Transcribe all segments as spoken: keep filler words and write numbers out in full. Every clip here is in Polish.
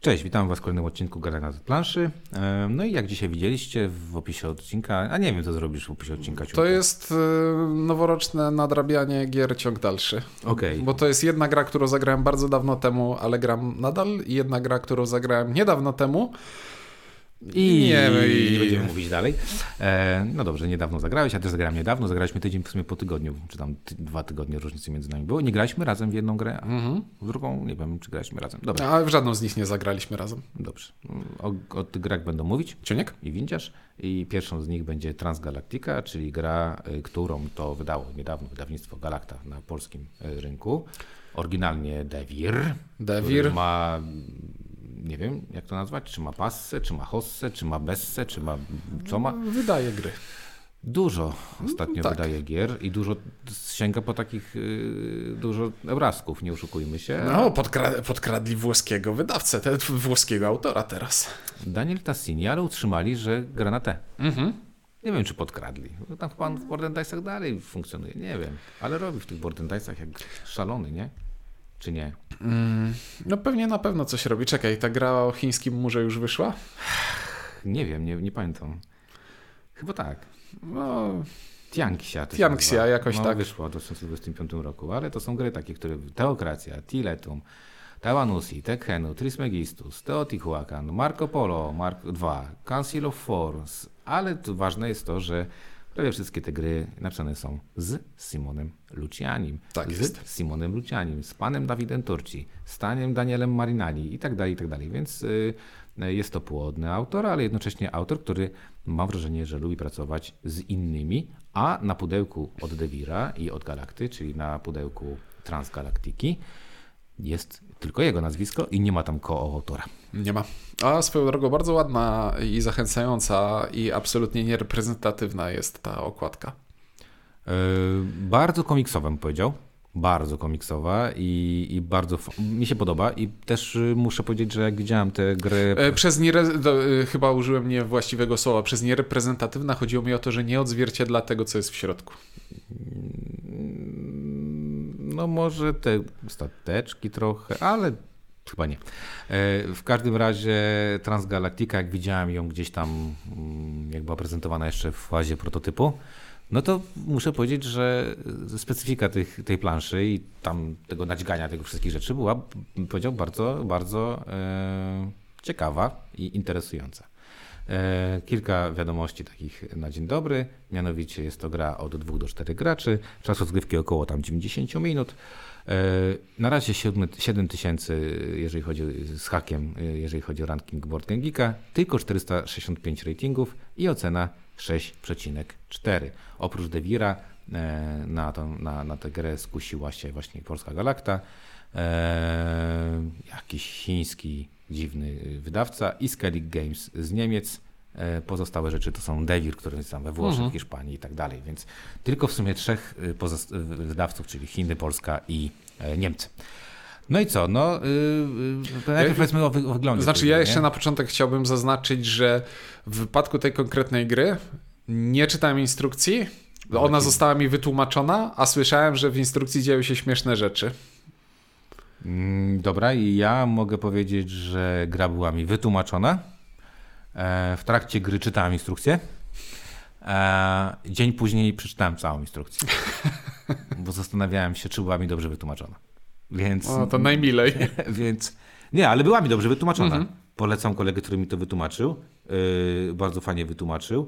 Cześć, witam Was w kolejnym odcinku Grania na planszy. No i jak dzisiaj widzieliście w opisie odcinka, a nie wiem co zrobisz w opisie odcinka. To jest y, noworoczne nadrabianie gier ciąg dalszy. Okej. Bo to jest jedna gra, którą zagrałem bardzo dawno temu, ale gram nadal i jedna gra, którą zagrałem niedawno temu. I nie, i nie będziemy mówić dalej. E, no dobrze, niedawno zagrałeś, ja też zagrałem niedawno. Zagraliśmy tydzień w sumie po tygodniu, czy tam ty, dwa tygodnie różnicy między nami było. Nie graliśmy razem w jedną grę, a mm-hmm. w drugą nie wiem, czy graliśmy razem. Dobra. Ale w żadną z nich nie zagraliśmy razem. Dobrze. O, o tych grach będą mówić Ciuniek i Windziarz. I pierwszą z nich będzie Transgalactica, czyli gra, którą to wydało niedawno wydawnictwo Galacta na polskim rynku. Oryginalnie Devir. Devir. Ma... Nie wiem, jak to nazwać, czy ma passę, czy ma hossę, czy ma bessę, czy ma... Co ma? Wydaje gry. Dużo ostatnio no, tak. wydaje gier i dużo sięga po takich, yy, dużo obrazków, nie oszukujmy się. No, podkra- podkradli włoskiego wydawcę, te, włoskiego autora teraz. Daniel Tassini, ale utrzymali, że gra na te. Mhm. Nie wiem, czy podkradli. Tam pan w Board and Dice'ach dalej funkcjonuje, nie wiem. Ale robi w tych Board and Dice'ach jak szalony, nie? Czy nie? Mm, no pewnie na pewno coś robi. Czekaj, ta gra o chińskim murze już wyszła? Nie wiem, nie, nie pamiętam. Chyba tak. No... Tianxia. Tianxia jakoś no, tak. Wyszło w dwa tysiące dwudziestym piątym roku, ale to są gry takie, które... Teokracja, Tiletum, Tawanusi, Tekhenu, Trismegistus, Teotihuacan, Marco Polo, Mark dwa, Council of Force, ale to ważne jest to, że prawie wszystkie te gry napisane są z Simonem Lucianim. Tak z jest. Simonem Lucianim, z panem Dawidem Turci, z panem Danielem Marinali i tak dalej, i tak dalej. Więc y, jest to płodny autor, ale jednocześnie autor, który mam wrażenie, że lubi pracować z innymi, a na pudełku od Devira i od Galacty, czyli na pudełku Transgalactiki, jest tylko jego nazwisko i nie ma tam koautora. Nie ma. A swoją drogą bardzo ładna i zachęcająca i absolutnie niereprezentatywna jest ta okładka. Yy, bardzo komiksowa bym powiedział. Bardzo komiksowa i, i bardzo f- mi się podoba i też y, muszę powiedzieć, że jak widziałem tę grę... E, przez niere... Do, y, chyba użyłem niewłaściwego słowa. Przez niereprezentatywna chodziło mi o to, że nie odzwierciedla tego, co jest w środku. No może te stateczki trochę, ale chyba nie. W każdym razie Transgalactica, jak widziałem ją gdzieś tam, jak była prezentowana jeszcze w fazie prototypu, no to muszę powiedzieć, że specyfika tych, tej planszy i tam tego nadźgania tego wszystkich rzeczy była, bym powiedział, bardzo, bardzo e, ciekawa i interesująca. E, kilka wiadomości takich na dzień dobry, mianowicie jest to gra od dwóch do czterech graczy, czas rozgrywki około tam dziewięćdziesiąt minut. E, na razie siedem tysięcy, jeżeli chodzi z hakiem, jeżeli chodzi o ranking Board Game Geeka, tylko czterysta sześćdziesiąt pięć ratingów i ocena sześć przecinek cztery. Oprócz Devira e, na, tą, na, na tę grę skusiła się właśnie polska Galacta, e, jakiś chiński dziwny wydawca i Skellig Games z Niemiec. Pozostałe rzeczy to są Devir, który jest tam we Włoszech, mhm. Hiszpanii i tak dalej, więc tylko w sumie trzech pozost- wydawców, czyli Chiny, Polska i Niemcy. No i co? No, yy, najpierw powiedzmy o, wy- o wyglądzie. Znaczy tej ja gry, jeszcze nie? na początek chciałbym zaznaczyć, że w wypadku tej konkretnej gry nie czytałem instrukcji, no, ona taki... została mi wytłumaczona, a słyszałem, że w instrukcji dzieją się śmieszne rzeczy. Dobra, i ja mogę powiedzieć, że gra była mi wytłumaczona. W trakcie gry czytałem instrukcję. Dzień później przeczytałem całą instrukcję, bo zastanawiałem się, czy była mi dobrze wytłumaczona. Więc, o, to najmilej. Więc, nie, ale była mi dobrze wytłumaczona. Mhm. Polecam kolegę, który mi to wytłumaczył. Yy, bardzo fajnie wytłumaczył.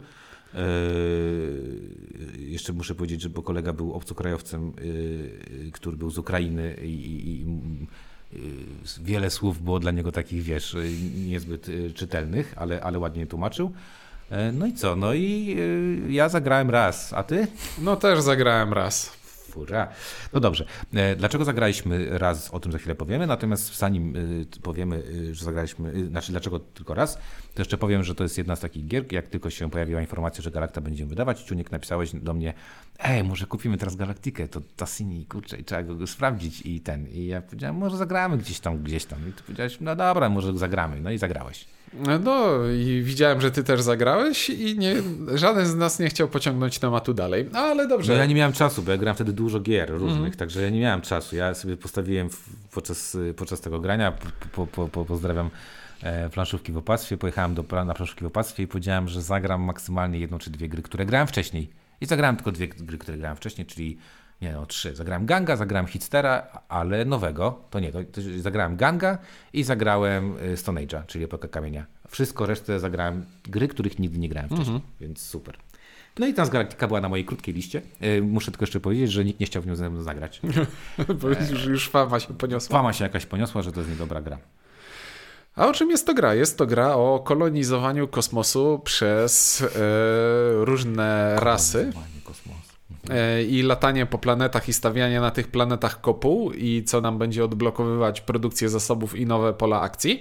Yy, jeszcze muszę powiedzieć, że bo kolega był obcokrajowcem, yy, który był z Ukrainy i, i, i wiele słów było dla niego takich, wiesz, niezbyt czytelnych, ale, ale ładnie tłumaczył. No i co? No i ja zagrałem raz, a ty? No też zagrałem raz. Fura. No dobrze. Dlaczego zagraliśmy raz, o tym za chwilę powiemy, natomiast zanim powiemy, że zagraliśmy, znaczy dlaczego tylko raz, to jeszcze powiem, że to jest jedna z takich gier, jak tylko się pojawiła informacja, że Galacta będziemy wydawać, Ciuniek, napisałeś do mnie, ej, może kupimy teraz Galactikę, to Tassini, kurczę, trzeba go sprawdzić i ten. I ja powiedziałem, może zagramy gdzieś tam, gdzieś tam. I ty powiedziałeś, no dobra, może zagramy. No i zagrałeś. No i widziałem, że ty też zagrałeś i nie, żaden z nas nie chciał pociągnąć tematu dalej, no, ale dobrze. No ja nie miałem czasu, bo ja grałem wtedy dużo gier różnych, mm. także ja nie miałem czasu. Ja sobie postawiłem w, podczas, podczas tego grania, po, po, po, pozdrawiam planszówki w opactwie. Pojechałem do, na planszówki w opactwie i powiedziałem, że zagram maksymalnie jedną czy dwie gry, które grałem wcześniej. I zagrałem tylko dwie gry, które grałem wcześniej, czyli nie no, trzy. Zagrałem Ganga, zagrałem Hitstera, ale nowego, to nie, to, to zagrałem Ganga i zagrałem Stone Age'a, czyli Epokę Kamienia. Wszystko resztę zagrałem gry, których nigdy nie grałem wcześniej, mhm. więc super. No i Transgalactica była na mojej krótkiej liście. Muszę tylko jeszcze powiedzieć, że nikt nie chciał w nią ze mną zagrać. Bo już, już fama się poniosła. Fama się jakaś poniosła, że to jest niedobra gra. A o czym jest to gra? Jest to gra o kolonizowaniu kosmosu przez e, różne rasy. Kosmosu. E, I latanie po planetach i stawianie na tych planetach kopuł i co nam będzie odblokowywać produkcję zasobów i nowe pola akcji.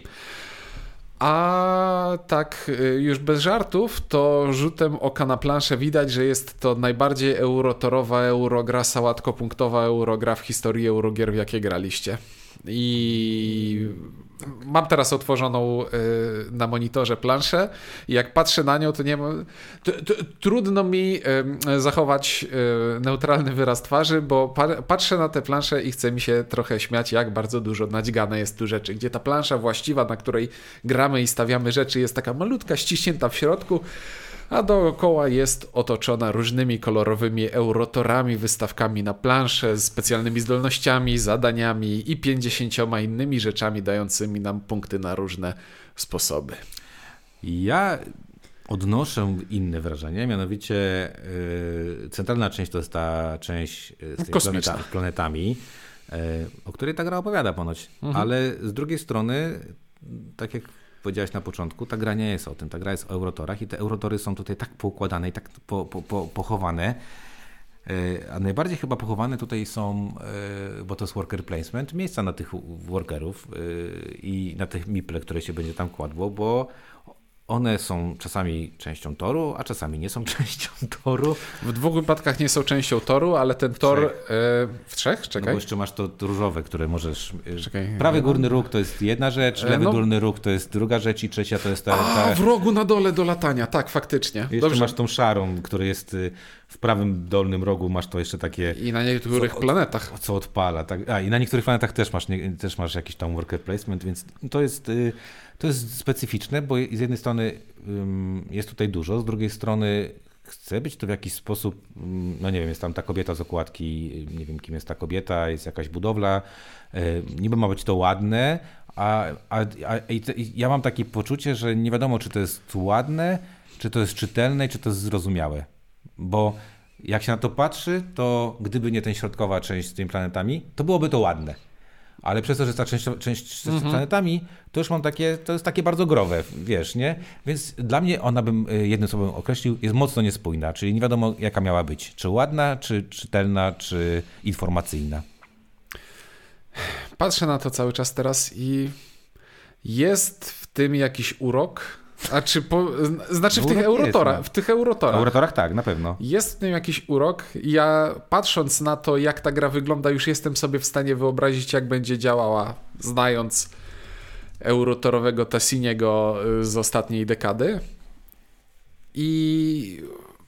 A tak już bez żartów, to rzutem oka na planszę widać, że jest to najbardziej eurotorowa eurogra, sałatkopunktowa eurogra w historii eurogier, w jakie graliście. I mam teraz otworzoną na monitorze planszę i jak patrzę na nią, to nie ma... To, to, trudno mi zachować neutralny wyraz twarzy, bo patrzę na tę planszę i chce mi się trochę śmiać, jak bardzo dużo nadźgane jest tu rzeczy, gdzie ta plansza właściwa, na której gramy i stawiamy rzeczy, jest taka malutka, ściśnięta w środku, a dookoła jest otoczona różnymi kolorowymi eurotorami, wystawkami na planszę, specjalnymi zdolnościami, zadaniami i pięćdziesięcioma innymi rzeczami dającymi nam punkty na różne sposoby. Ja odnoszę inne wrażenie, mianowicie yy, centralna część to jest ta część z tymi planeta, planetami, yy, o której ta gra opowiada ponoć, mhm. ale z drugiej strony, tak jak powiedziałeś na początku, ta gra nie jest o tym, ta gra jest o eurotorach i te eurotory są tutaj tak poukładane i tak po, po, po, pochowane, a najbardziej chyba pochowane tutaj są, bo to jest worker placement, miejsca na tych workerów i na tych miple, które się będzie tam kładło, bo one są czasami częścią toru, a czasami nie są częścią toru. W dwóch wypadkach nie są częścią toru, ale ten tor... W trzech? E, w trzech? Czekaj. No bo jeszcze masz to różowe, które możesz... Czekaj. Prawy górny róg to jest jedna rzecz, lewy no. górny róg to jest druga rzecz i trzecia to jest ta... ta... A, w rogu na dole do latania, tak, faktycznie. Jeszcze Dobrze. Masz tą szarą, która jest w prawym dolnym rogu, masz to jeszcze takie... I na niektórych co, planetach. Co odpala. Tak. A, i na niektórych planetach też masz, nie, też masz jakiś tam worker placement, więc to jest... To jest specyficzne, bo z jednej strony jest tutaj dużo, z drugiej strony chce być to w jakiś sposób, no nie wiem, jest tam ta kobieta z okładki, nie wiem kim jest ta kobieta, jest jakaś budowla, niby ma być to ładne, a, a, a i ja mam takie poczucie, że nie wiadomo czy to jest ładne, czy to jest czytelne, czy to jest zrozumiałe, bo jak się na to patrzy, to gdyby nie ten środkowa część z tymi planetami, to byłoby to ładne. Ale przez to, że jest ta część, część z mm-hmm. planetami, to już mam takie, to jest takie bardzo growe, wiesz, nie? Więc dla mnie ona bym jednym słowem określił, jest mocno niespójna, czyli nie wiadomo jaka miała być, czy ładna, czy czytelna, czy informacyjna. Patrzę na to cały czas teraz i jest w tym jakiś urok. A czy po, znaczy w tych, eurotora, w tych eurotorach. W eurotorach tak, na pewno. Jest w tym jakiś urok. Ja patrząc na to, jak ta gra wygląda, już jestem sobie w stanie wyobrazić, jak będzie działała, znając eurotorowego Tassiniego z ostatniej dekady. I,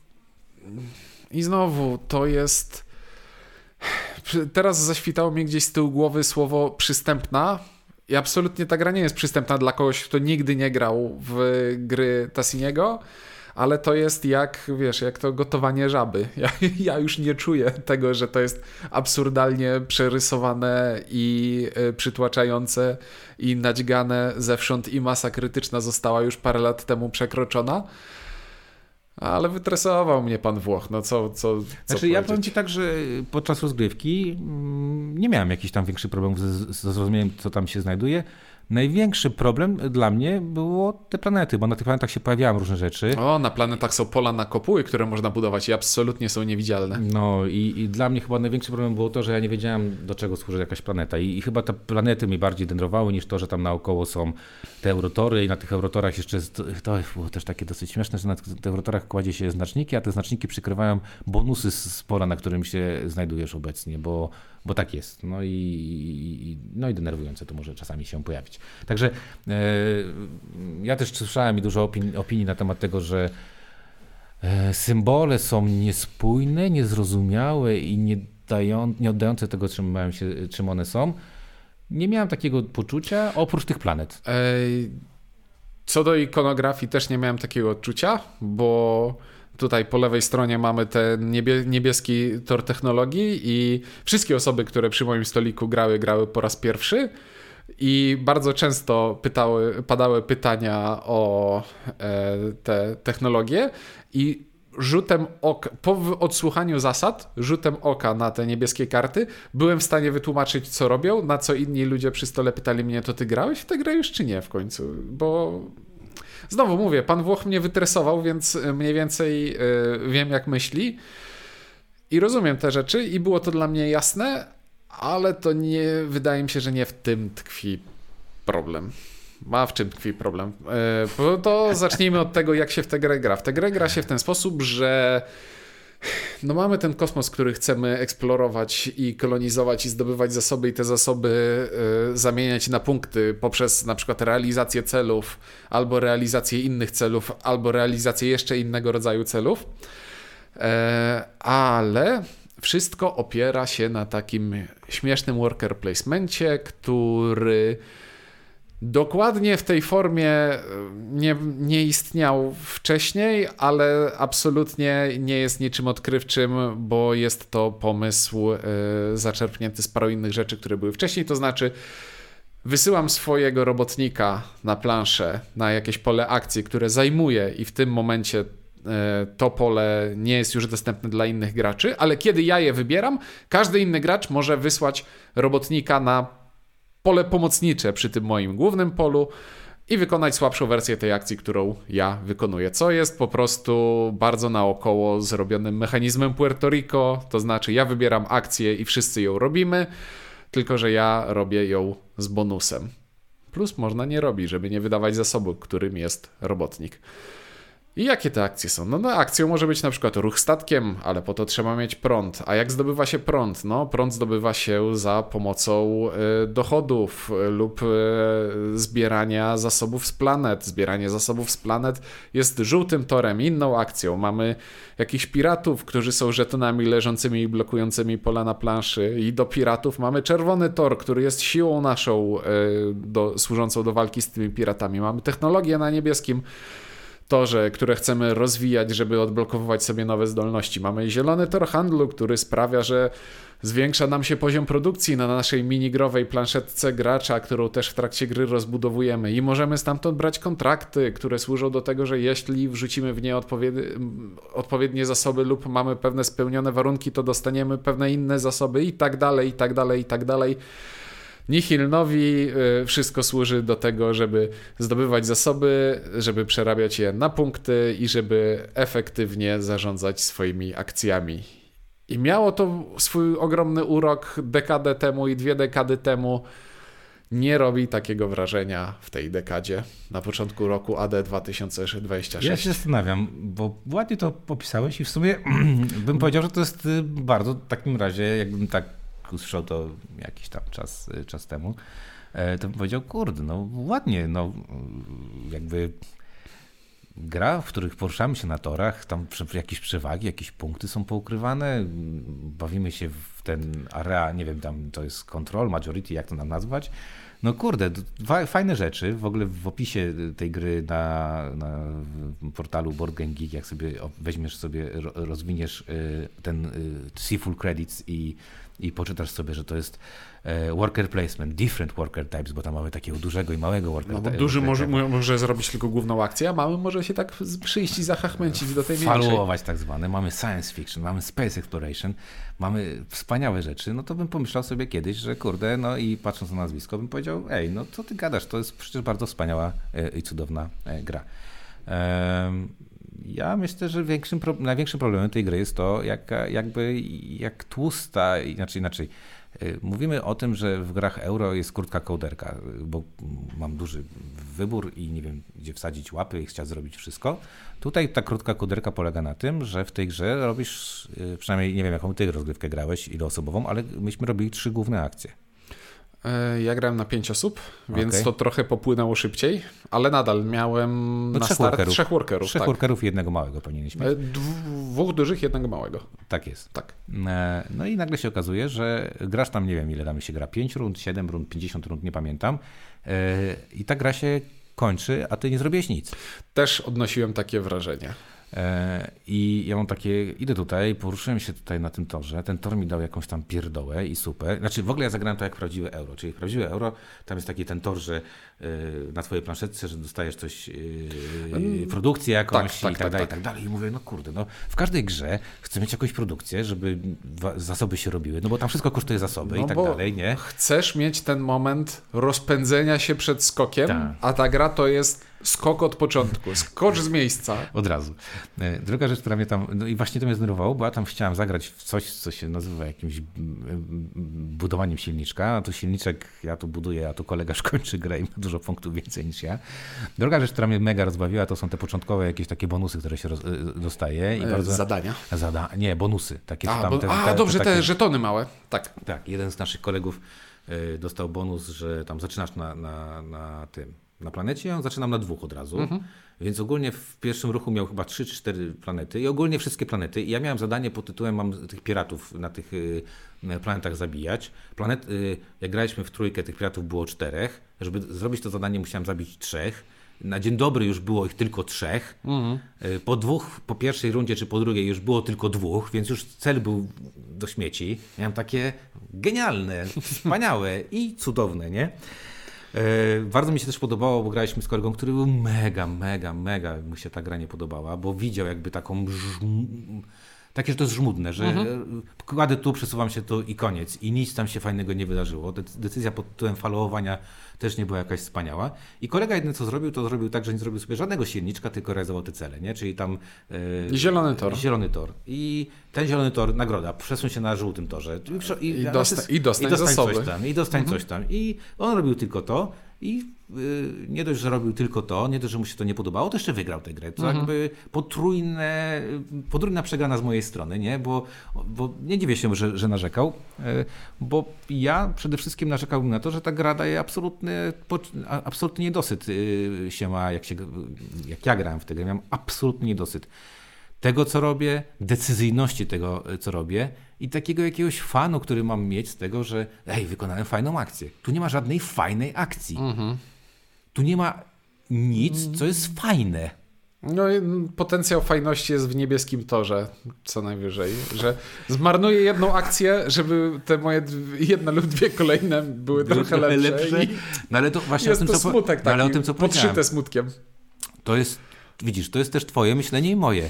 i znowu to jest... Teraz zaświtało mi gdzieś z tyłu głowy słowo przystępna. I absolutnie ta gra nie jest przystępna dla kogoś, kto nigdy nie grał w gry Tassiniego, ale to jest jak, wiesz, jak to gotowanie żaby. Ja, ja już nie czuję tego, że to jest absurdalnie przerysowane i przytłaczające i nadźgane zewsząd i masa krytyczna została już parę lat temu przekroczona. Ale wytresował mnie pan Włoch, no co, co, co Znaczy ja powiem ci tak, że podczas rozgrywki nie miałem jakichś tam większych problemów ze, ze zrozumieniem, co tam się znajduje. Największy problem dla mnie było te planety, bo na tych planetach się pojawiały różne rzeczy. O, na planetach są pola na kopuły, które można budować i absolutnie są niewidzialne. No i, i dla mnie chyba największy problem było to, że ja nie wiedziałem, do czego służy jakaś planeta i, i chyba te planety mi bardziej denerwowały niż to, że tam naokoło są te eurotory i na tych eurotorach jeszcze, jest, to było też takie dosyć śmieszne, że na tych eurotorach kładzie się znaczniki, a te znaczniki przykrywają bonusy z, z pola, na którym się znajdujesz obecnie, bo bo tak jest. No i, i, no i denerwujące to może czasami się pojawić. Także e, ja też słyszałem i dużo opinii, opinii na temat tego, że e, symbole są niespójne, niezrozumiałe i nie, dają, nie oddające tego, czym, mają się, czym one są. Nie miałem takiego poczucia oprócz tych planet. Ej, Co do ikonografii też nie miałem takiego odczucia, bo tutaj po lewej stronie mamy ten niebie, niebieski tor technologii i wszystkie osoby, które przy moim stoliku grały, grały po raz pierwszy i bardzo często pytały, padały pytania o e, te technologie i rzutem oka, po odsłuchaniu zasad, rzutem oka na te niebieskie karty byłem w stanie wytłumaczyć, co robią, na co inni ludzie przy stole pytali mnie, to ty grałeś w tę grę już czy nie w końcu, bo znowu mówię, pan Włoch mnie wytresował, więc mniej więcej yy, wiem jak myśli i rozumiem te rzeczy i było to dla mnie jasne, ale to nie, wydaje mi się, że nie w tym tkwi problem. Ma w czym tkwi problem. Yy, to zacznijmy od tego, jak się w tę grę gra. W tę grę gra się w ten sposób, że no mamy ten kosmos, który chcemy eksplorować i kolonizować i zdobywać zasoby i te zasoby y, zamieniać na punkty poprzez na przykład realizację celów albo realizację innych celów albo realizację jeszcze innego rodzaju celów. E, ale wszystko opiera się na takim śmiesznym worker placemencie, który dokładnie w tej formie nie, nie istniał wcześniej, ale absolutnie nie jest niczym odkrywczym, bo jest to pomysł y, zaczerpnięty z paru innych rzeczy, które były wcześniej, to znaczy wysyłam swojego robotnika na planszę, na jakieś pole akcji, które zajmuje i w tym momencie y, to pole nie jest już dostępne dla innych graczy, ale kiedy ja je wybieram, każdy inny gracz może wysłać robotnika na pole pomocnicze przy tym moim głównym polu i wykonać słabszą wersję tej akcji, którą ja wykonuję, co jest po prostu bardzo naokoło zrobionym mechanizmem Puerto Rico, to znaczy ja wybieram akcję i wszyscy ją robimy, tylko że ja robię ją z bonusem. Plus można nie robić, żeby nie wydawać zasobu, którym jest robotnik. I jakie te akcje są? No, no akcją może być na przykład ruch statkiem, ale po to trzeba mieć prąd. A jak zdobywa się prąd? No prąd zdobywa się za pomocą y, dochodów y, lub y, zbierania zasobów z planet. Zbieranie zasobów z planet jest żółtym torem, inną akcją. Mamy jakichś piratów, którzy są żetonami leżącymi i blokującymi pola na planszy i do piratów mamy czerwony tor, który jest siłą naszą y, do, służącą do walki z tymi piratami. Mamy technologię na niebieskim torze, które chcemy rozwijać, żeby odblokowywać sobie nowe zdolności. Mamy zielony tor handlu, który sprawia, że zwiększa nam się poziom produkcji na naszej minigrowej planszetce gracza, którą też w trakcie gry rozbudowujemy i możemy stamtąd brać kontrakty, które służą do tego, że jeśli wrzucimy w nie odpowiednie, odpowiednie zasoby lub mamy pewne spełnione warunki, to dostaniemy pewne inne zasoby i tak dalej, i tak dalej, i tak dalej. Nihilnowi wszystko służy do tego, żeby zdobywać zasoby, żeby przerabiać je na punkty i żeby efektywnie zarządzać swoimi akcjami. I miało to swój ogromny urok dekadę temu i dwie dekady temu. Nie robi takiego wrażenia w tej dekadzie, na początku roku A D dwa tysiące dwudziestego szóstego. Ja się zastanawiam, bo ładnie to opisałeś i w sumie bym powiedział, że to jest bardzo w takim razie, jakbym tak usłyszał to jakiś tam czas, czas temu, to bym powiedział, kurde, no ładnie, no jakby gra, w których poruszamy się na torach, tam jakieś przewagi, jakieś punkty są poukrywane, bawimy się w ten area, nie wiem, tam to jest control, majority, jak to nam nazwać. No kurde, fajne rzeczy, w ogóle w opisie tej gry na, na portalu Board Game Geek, jak sobie weźmiesz sobie, rozwiniesz ten see full credits i i poczytasz sobie, że to jest worker placement, different worker types, bo tam mamy takiego dużego i małego worker no, type. Duży może, może zrobić tylko główną akcję, a mały może się tak przyjść i zachachmęcić do tej mniejszej. Followować tak zwane. Mamy science fiction, mamy space exploration, mamy wspaniałe rzeczy. No to bym pomyślał sobie kiedyś, że kurde, no i patrząc na nazwisko, bym powiedział, ej, no co ty gadasz, to jest przecież bardzo wspaniała i cudowna gra. Um, Ja myślę, że większym, największym problemem tej gry jest to, jak, jakby, jak tłusta, inaczej, inaczej. Mówimy o tym, że w grach euro jest krótka kołderka, bo mam duży wybór i nie wiem, gdzie wsadzić łapy i chcieć zrobić wszystko. Tutaj ta krótka kołderka polega na tym, że w tej grze robisz, przynajmniej nie wiem, jaką ty rozgrywkę grałeś, iloosobową, ale myśmy robili trzy główne akcje. Ja grałem na pięć osób, więc okay. to trochę popłynęło szybciej, ale nadal miałem no, na trzech start workerów. trzech workerów. Trzech tak. workerów i jednego małego powinieneś mieć. Dwóch dużych, jednego małego. Tak jest. Tak. No i nagle się okazuje, że grasz tam, nie wiem ile tam się gra, pięć rund, siedem rund, pięćdziesiąt rund, nie pamiętam. I ta gra się kończy, a ty nie zrobiłeś nic. Też odnosiłem takie wrażenie. I ja mam takie, idę tutaj, poruszyłem się tutaj na tym torze, ten tor mi dał jakąś tam pierdołę i super. Znaczy w ogóle ja zagrałem to jak prawdziwe euro, czyli prawdziwe euro, tam jest taki ten tor, że na twojej planszetce, że dostajesz coś, yy, produkcję jakąś tak, tak, i tak, tak dalej, tak. i tak dalej. I mówię, no kurde, no w każdej grze chcę mieć jakąś produkcję, żeby zasoby się robiły, no bo tam wszystko kosztuje zasoby no i tak dalej, nie? Chcesz mieć ten moment rozpędzenia się przed skokiem, tak. a ta gra to jest skok od początku, skocz z miejsca. Od razu. Druga rzecz, która mnie tam, no i właśnie to mnie zdenerwowało, bo ja tam chciałem zagrać w coś, co się nazywa jakimś budowaniem silniczka, a tu silniczek, ja tu buduję, a tu kolega kończy grę i ma dużo punktów więcej niż ja. Druga rzecz, która mnie mega rozbawiła, to są te początkowe jakieś takie bonusy, które się roz, dostaje. I e, bardzo, zadania? Zada, nie, bonusy. Takie, a, tam, bo, te, a te, dobrze, te, te takie, żetony małe. Tak. Tak, jeden z naszych kolegów y, dostał bonus, że tam zaczynasz na, na, na tym, na planecie, ja zaczynam na dwóch od razu. Mhm. Więc ogólnie w pierwszym ruchu miał chyba trzy czy cztery planety i ogólnie wszystkie planety. I ja miałem zadanie pod tytułem, mam tych piratów na tych y, planetach zabijać. Planet, y, jak graliśmy w trójkę, tych piratów było czterech. Żeby zrobić to zadanie, musiałem zabić trzech. Na dzień dobry już było ich tylko trzech. Mhm. Y, po dwóch, po pierwszej rundzie czy po drugiej już było tylko dwóch, więc już cel był do śmieci. Miałem takie genialne, wspaniałe i cudowne, nie? Yy, bardzo mi się też podobało, bo graliśmy z kolegą, który był mega, mega, mega mu się ta gra nie podobała, bo widział jakby taką żm... takie, że to jest żmudne, że mhm. kładę tu, przesuwam się tu i koniec i nic tam się fajnego nie wydarzyło. Decyzja pod tytułem followowania też nie była jakaś wspaniała. I kolega jedyne co zrobił, to zrobił tak, że nie zrobił sobie żadnego silniczka, tylko realizował te cele, nie? Czyli tam... Yy, zielony tor. Zielony tor. I ten zielony tor, nagroda, przesuń się na żółtym torze. I, I, I, dosta, i dostań, i dostań zasoby. coś tam, i dostań mhm. coś tam. I on robił tylko to i yy, nie dość, że robił tylko to, nie dość, że mu się to nie podobało, to jeszcze wygrał tę grę. To mhm. jakby potrójne, potrójna przegrana z mojej strony, nie? Bo, bo nie dziwię się, że, że narzekał, yy, bo ja przede wszystkim narzekałbym na to, że ta gra daje absolutny, absolutny niedosyt yy, się ma, jak, się, jak ja grałem w tę grę, miałem absolutny niedosyt tego, co robię, decyzyjności tego, co robię i takiego jakiegoś fanu, który mam mieć z tego, że ej, wykonałem fajną akcję. Tu nie ma żadnej fajnej akcji. Mhm. Tu nie ma nic, co jest fajne. No potencjał fajności jest w niebieskim torze, co najwyżej, że zmarnuję jedną akcję, żeby te moje jedna lub dwie kolejne były trochę, trochę lepsze. lepsze. I no ale to właśnie jest o tym, to co, smutek no, ale taki, o tym, co podszyte smutkiem. To jest, widzisz, to jest też twoje myślenie i moje.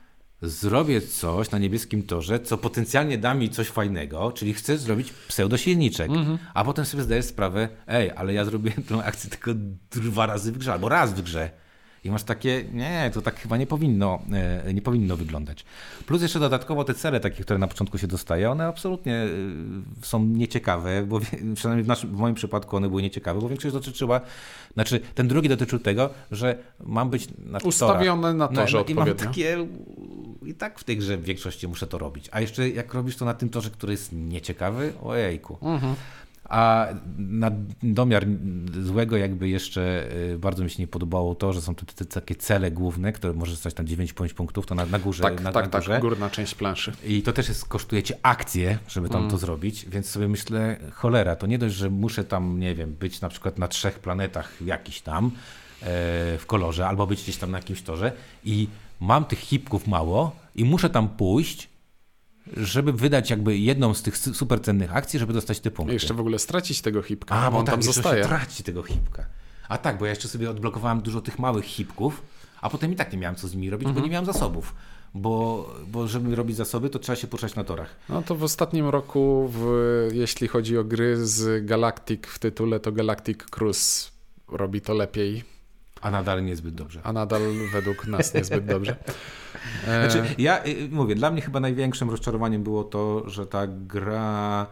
Zrobię coś na niebieskim torze, co potencjalnie da mi coś fajnego, czyli chcę zrobić pseudosilniczek, mm-hmm. a potem sobie zdajesz sprawę, ej, ale ja zrobiłem tę akcję tylko dwa razy w grze, albo raz w grze. I masz takie, nie, to tak chyba nie powinno, nie powinno wyglądać. Plus jeszcze dodatkowo te cele takie, które na początku się dostaje, one absolutnie są nieciekawe, bo przynajmniej w, naszym, w moim przypadku one były nieciekawe, bo większość dotyczyła, znaczy ten drugi dotyczył tego, że mam być na ustawione na torze no, odpowiednio. I mam takie, i tak w tej grze w większości muszę to robić. A jeszcze jak robisz to na tym torze, który jest nieciekawy, ojejku. Mhm. A na domiar złego jakby jeszcze bardzo mi się nie podobało to, że są to te, te takie cele główne, które może stać tam dziewięć punktów, to na, na górze. Tak, na, tak, na górze. tak, górna część planszy. I to też jest, kosztuje cię akcję, żeby tam mm. to zrobić, więc sobie myślę, cholera, to nie dość, że muszę tam, nie wiem, być na przykład na trzech planetach jakiś tam e, w kolorze, albo być gdzieś tam na jakimś torze i mam tych hipków mało i muszę tam pójść, żeby wydać jakby jedną z tych supercennych akcji, żeby dostać te punkty. I jeszcze w ogóle stracić tego hipka, A, bo on tak, tam zostaje. traci tego hipka. A tak, bo ja jeszcze sobie odblokowałem dużo tych małych hipków, a potem i tak nie miałem co z nimi robić, mhm. bo nie miałem zasobów. Bo, bo żeby robić zasoby, to trzeba się poruszać na torach. No to w ostatnim roku, w, jeśli chodzi o gry z Galactic w tytule, to Galactic Cruise robi to lepiej. A nadal niezbyt dobrze. A nadal według nas niezbyt dobrze. Znaczy, ja mówię, dla mnie chyba największym rozczarowaniem było to, że ta gra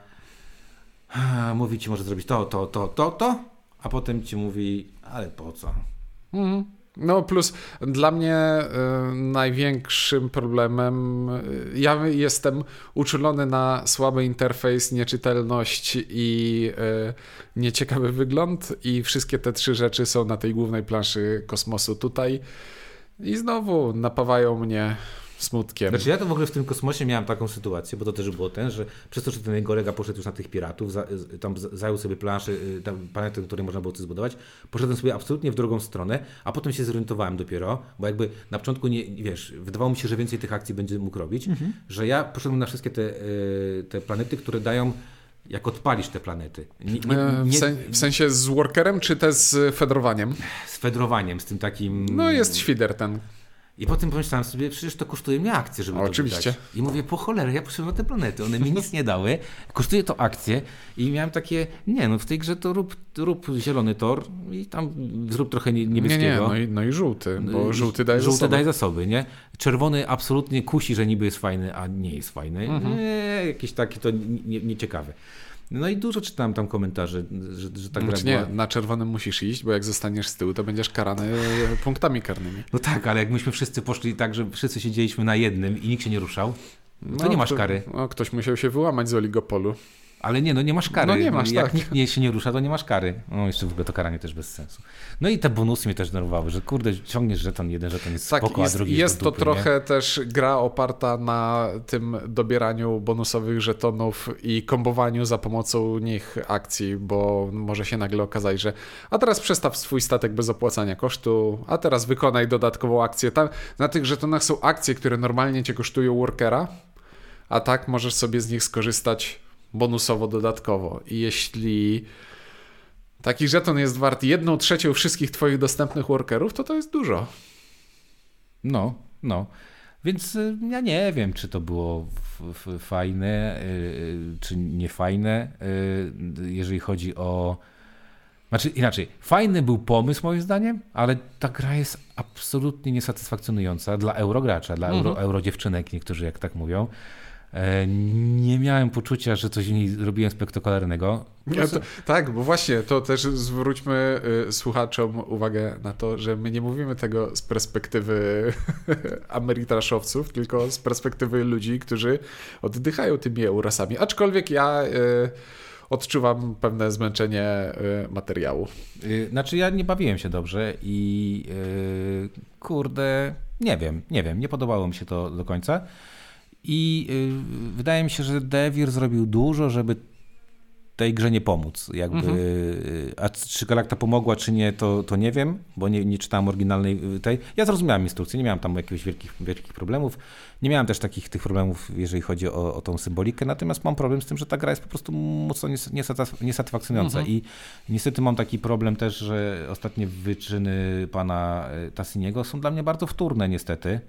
mówi ci, może zrobić to, to, to, to, to, a potem ci mówi, ale po co? Mhm. No plus dla mnie y, największym problemem, y, ja jestem uczulony na słaby interfejs, nieczytelność i y, nieciekawy wygląd i wszystkie te trzy rzeczy są na tej głównej planszy kosmosu tutaj i znowu napawają mnie smutkiem. Znaczy ja to w ogóle w tym kosmosie miałem taką sytuację, bo to też było ten, że przez to, że ten kolega poszedł już na tych piratów, za, tam zajął sobie planszę, tam planetę, której można było coś zbudować, poszedłem sobie absolutnie w drugą stronę, a potem się zorientowałem dopiero, bo jakby na początku nie, wiesz, wydawało mi się, że więcej tych akcji będzie mógł robić, mhm. że ja poszedłem na wszystkie te, te planety, które dają, jak odpalisz te planety. Nie, nie, nie, w, sen, w sensie z workerem, czy te z fedrowaniem? Z fedrowaniem, z tym takim... No jest świder ten. I potem pomyślałem sobie, przecież to kosztuje mnie akcję, żeby o, to oczywiście. wydać. I mówię, po cholerę, ja poszedłem na te planety, one mi nic nie dały, kosztuje to akcję i miałem takie, nie no w tej grze to rób, rób zielony tor i tam zrób trochę niebieskiego. Nie, nie, no i, no i żółty, bo żółty daje żółty zasoby. daje zasoby, nie? Czerwony absolutnie kusi, że niby jest fajny, a nie jest fajny. Mhm. Nie, jakieś takie to nieciekawe. Nie, nie no i dużo czytałem tam komentarzy, że, że ta gra znaczy nie, była... na czerwonym musisz iść, bo jak zostaniesz z tyłu, to będziesz karany punktami karnymi. No tak, ale jak myśmy wszyscy poszli tak, że wszyscy siedzieliśmy na jednym i nikt się nie ruszał, to no, nie masz to, kary. No, ktoś musiał się wyłamać z oligopolu. Ale nie, no nie masz kary. No nie masz, Jak tak. nikt nie, się nie rusza, to nie masz kary. No jeszcze w ogóle to karanie też bez sensu. No i te bonusy mnie też denerwowały, że kurde, ciągniesz żeton, jeden żeton jest tak, spoko, jest, a drugi jest jest do to dupy, trochę nie? też gra oparta na tym dobieraniu bonusowych żetonów i kombowaniu za pomocą nich akcji, bo może się nagle okazać, że a teraz przestaw swój statek bez opłacania kosztu, a teraz wykonaj dodatkową akcję. Tam, na tych żetonach są akcje, które normalnie cię kosztują workera, a tak możesz sobie z nich skorzystać bonusowo, dodatkowo. I jeśli taki żeton jest wart jedną trzecią wszystkich twoich dostępnych workerów, to to jest dużo. No, no. Więc y, ja nie wiem, czy to było f- f- fajne, y, czy nie fajne, y, jeżeli chodzi o... Znaczy inaczej, fajny był pomysł moim zdaniem, ale ta gra jest absolutnie niesatysfakcjonująca dla eurogracza, dla euro, mhm. eurodziewczynek, niektórzy jak tak mówią. Nie miałem poczucia, że coś w niej robiłem spektakularnego. Ja to, tak, bo właśnie to też zwróćmy y, słuchaczom uwagę na to, że my nie mówimy tego z perspektywy amerytraszowców, tylko z perspektywy ludzi, którzy oddychają tymi eurosami. Aczkolwiek ja y, odczuwam pewne zmęczenie y, materiału. Znaczy ja nie bawiłem się dobrze i yy, kurde, nie wiem, nie wiem, nie podobało mi się to do końca. I y, wydaje mi się, że Devir zrobił dużo, żeby tej grze nie pomóc. Jakby, mhm. y, a czy Galacta pomogła, czy nie, to, to nie wiem, bo nie, nie czytałem oryginalnej tej. Ja zrozumiałem instrukcję, nie miałem tam jakichś wielkich, wielkich problemów. Nie miałem też takich tych problemów, jeżeli chodzi o, o tą symbolikę, natomiast mam problem z tym, że ta gra jest po prostu mocno niesatysfakcjonująca. Mhm. I niestety mam taki problem też, że ostatnie wyczyny pana Tassiniego są dla mnie bardzo wtórne niestety.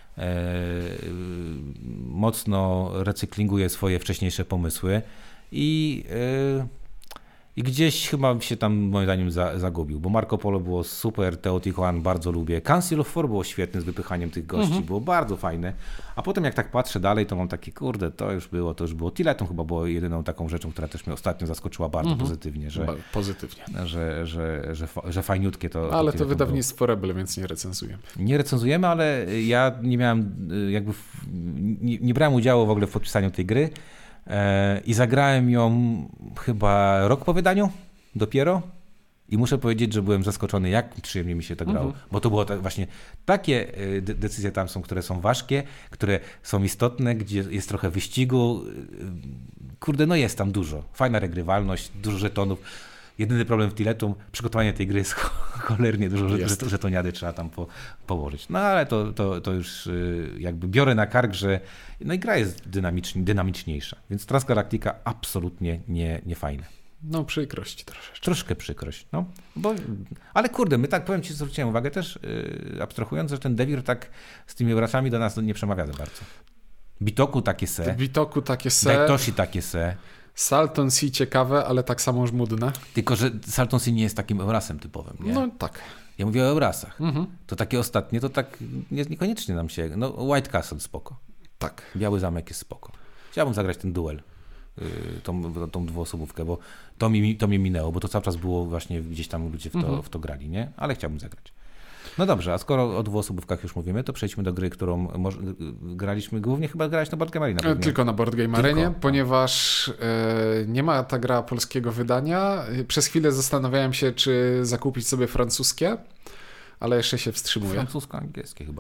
Mocno recyklinguje swoje wcześniejsze pomysły i, i gdzieś chyba się tam moim zdaniem za, zagubił, bo Marco Polo było super, Teotihuacan bardzo lubię, Council of Four było świetne z wypychaniem tych gości, mhm. było bardzo fajne, a potem jak tak patrzę dalej, to mam takie kurde, to już było, to już było. Tileton chyba było jedyną taką rzeczą, która też mnie ostatnio zaskoczyła bardzo mhm. pozytywnie, że, pozytywnie. Że, że, że, że fajniutkie to. Ale to, to wydawnictwo Rebel, więc nie recenzujemy. Nie recenzujemy, ale ja nie miałem jakby, nie, nie brałem udziału w ogóle w podpisaniu tej gry e, i zagrałem ją chyba rok po wydaniu dopiero i muszę powiedzieć, że byłem zaskoczony, jak przyjemnie mi się to grało, mhm. bo to było tak właśnie takie de- decyzje tam są, które są ważkie, które są istotne, gdzie jest trochę wyścigu, kurde, no jest tam dużo, fajna regrywalność, dużo żetonów. Jedyny problem w Tiletum, przygotowanie tej gry jest cholernie dużo żetoniady trzeba tam po, położyć. No ale to, to, to już jakby biorę na kark, że no i gra jest dynamiczni, dynamiczniejsza, więc Transgalactica absolutnie nie, nie fajne. No przykrość troszeczkę. Troszkę przykrość, no. Bo, ale kurde, my tak, powiem ci, zwróciłem uwagę też, yy, abstrahując, że ten Devir tak z tymi wracami do nas nie przemawia za bardzo. Bitoku takie se. Bitoku takie se. Daitoshi takie se. Salton Sea ciekawe, ale tak samo żmudne. Tylko, że Salton Sea nie jest takim Eurasem typowym, nie? No tak. Ja mówię o Eurasach. Mhm. To takie ostatnie, to tak nie, niekoniecznie nam się... No White Castle spoko. Tak. Biały Zamek jest spoko. Chciałbym zagrać ten duel, yy, tą, tą dwuosobówkę, bo to mi, to mi minęło, bo to cały czas było właśnie gdzieś tam ludzie w to, mhm. w to grali, nie? Ale chciałbym zagrać. No dobrze, a skoro o dwuosobówkach już mówimy, to przejdźmy do gry, którą może, graliśmy, głównie chyba grałeś na Board Game Arena. Tylko na Board Game Arenie, ponieważ e, nie ma ta gra polskiego wydania. Przez chwilę zastanawiałem się, czy zakupić sobie francuskie, ale jeszcze się wstrzymuję. Francusko-angielskie chyba jest.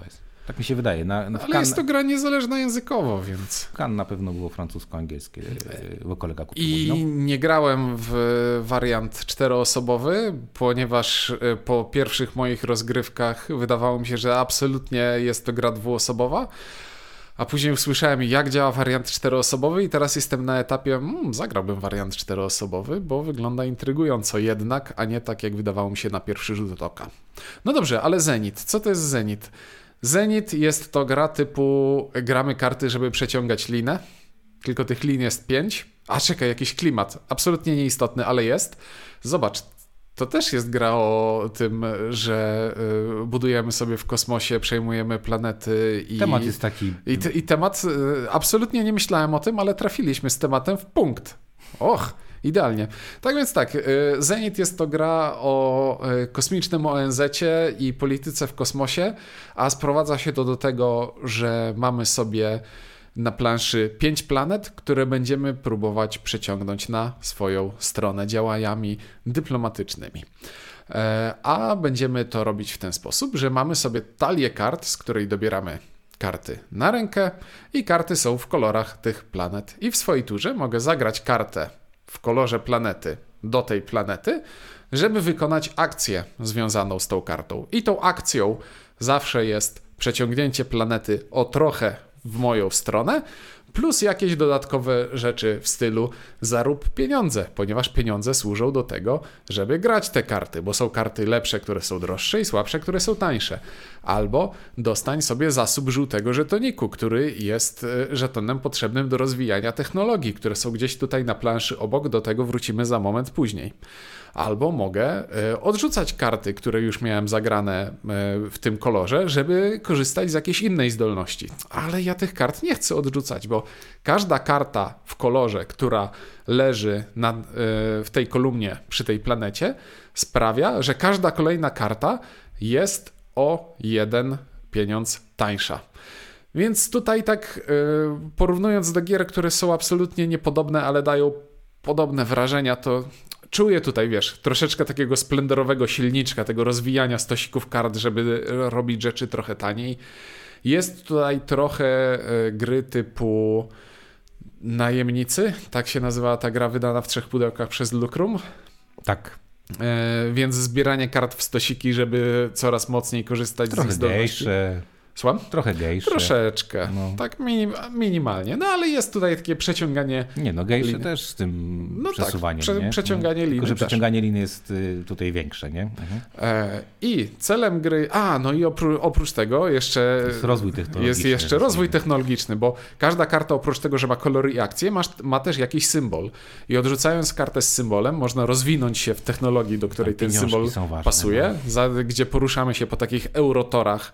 Tak mi się wydaje. Na, na Ale Kan, jest to gra niezależna językowo, więc... w Kan na pewno było francusko-angielskie, bo kolega kupił. I no. nie grałem w wariant czteroosobowy, ponieważ po pierwszych moich rozgrywkach wydawało mi się, że absolutnie jest to gra dwuosobowa, a później usłyszałem, jak działa wariant czteroosobowy i teraz jestem na etapie, hmm, zagrałbym wariant czteroosobowy, bo wygląda intrygująco jednak, a nie tak, jak wydawało mi się na pierwszy rzut oka. No dobrze, ale Zenit. Co to jest Zenit? Zenit jest to gra typu gramy karty, żeby przeciągać linę, tylko tych lin jest pięć. A czekaj, jakiś klimat. Absolutnie nieistotny, ale jest. Zobacz, to też jest gra o tym, że budujemy sobie w kosmosie, przejmujemy planety. I temat jest taki... I, te, I temat, absolutnie nie myślałem o tym, ale trafiliśmy z tematem w punkt. Och, idealnie. Tak więc tak, Zenit jest to gra o kosmicznym O N zecie i polityce w kosmosie, a sprowadza się to do tego, że mamy sobie na planszy pięć planet, które będziemy próbować przeciągnąć na swoją stronę działaniami dyplomatycznymi. A będziemy to robić w ten sposób, że mamy sobie talię kart, z której dobieramy karty na rękę i karty są w kolorach tych planet. I w swojej turze mogę zagrać kartę w kolorze planety do tej planety, żeby wykonać akcję związaną z tą kartą. I tą akcją zawsze jest przeciągnięcie planety o trochę w moją stronę, plus jakieś dodatkowe rzeczy w stylu zarób pieniądze, ponieważ pieniądze służą do tego, żeby grać te karty, bo są karty lepsze, które są droższe i słabsze, które są tańsze. Albo dostań sobie zasób żółtego żetoniku, który jest żetonem potrzebnym do rozwijania technologii, które są gdzieś tutaj na planszy obok, do tego wrócimy za moment później. Albo mogę odrzucać karty, które już miałem zagrane w tym kolorze, żeby korzystać z jakiejś innej zdolności. Ale ja tych kart nie chcę odrzucać, bo każda karta w kolorze, która leży na, w tej kolumnie przy tej planecie, sprawia, że każda kolejna karta jest o jeden pieniądz tańsza. Więc tutaj tak porównując do gier, które są absolutnie niepodobne, ale dają podobne wrażenia, to czuję tutaj, wiesz, troszeczkę takiego splendorowego silniczka, tego rozwijania stosików kart, żeby robić rzeczy trochę taniej. Jest tutaj trochę gry typu Najemnicy, tak się nazywała ta gra wydana w trzech pudełkach przez Lucrum. Tak. E, więc zbieranie kart w stosiki, żeby coraz mocniej korzystać trochę z ich zdolności. Gejsze. Słucham? Trochę gejsze. Troszeczkę, no. tak minim, minimalnie. No ale jest tutaj takie przeciąganie. Nie no, gejsze liny. też z tym no przesuwaniem. Tak, prze, nie? przeciąganie no, liny Tylko, że też. przeciąganie liny jest tutaj większe, nie? Mhm. E, I celem gry, a no i opró, oprócz tego jeszcze jest rozwój technologiczny. Jest jeszcze rozwój technologiczny, bo każda karta oprócz tego, że ma kolory i akcje, ma, ma też jakiś symbol. I odrzucając kartę z symbolem, można rozwinąć się w technologii, do której ten symbol ważne, pasuje, no. za, gdzie poruszamy się po takich eurotorach,